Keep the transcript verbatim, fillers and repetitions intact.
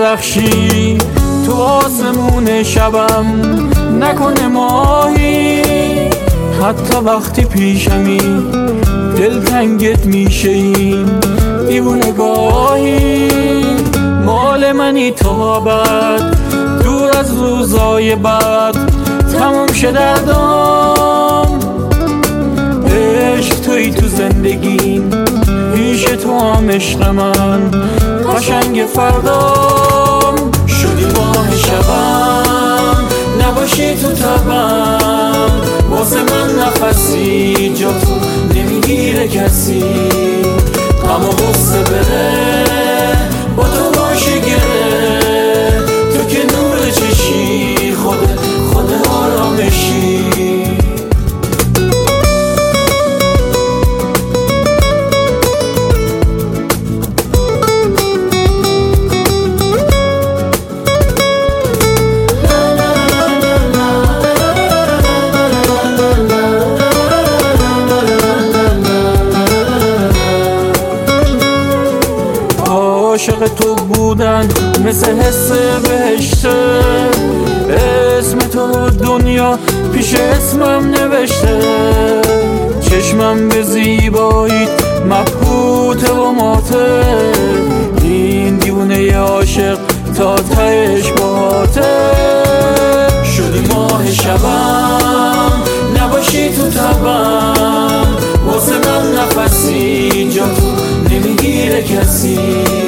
بدرخشی تو آسمون شبم، نکنه ماهی حتی وقتی پیشمی دلتنگت میشه این دیوونه گاهی. مال منی تا بعد دور از روزای بعد تموم شه دردام. عشق توی تو زندگیم، پیش تو هم عشق من قشنگ فردام. شدی ماه شبم، نباشی تو تبم، واسه من نفسی جا تو نمیگیره کسی. غم و غصه بره با تو باشه گره، تو که نور چشی خود خود آرامشی. عاشق تو بودن مثل حس بهشته، اسم تو دنیا پیش اسمم نوشته. چشمم به زیباییت مبهوته و ماته، این دیوونه عاشق تا تهش باته. شدی ماه شبم، نباشی تو تبم، واسه من نفسی جا تو نمیگیره کسی.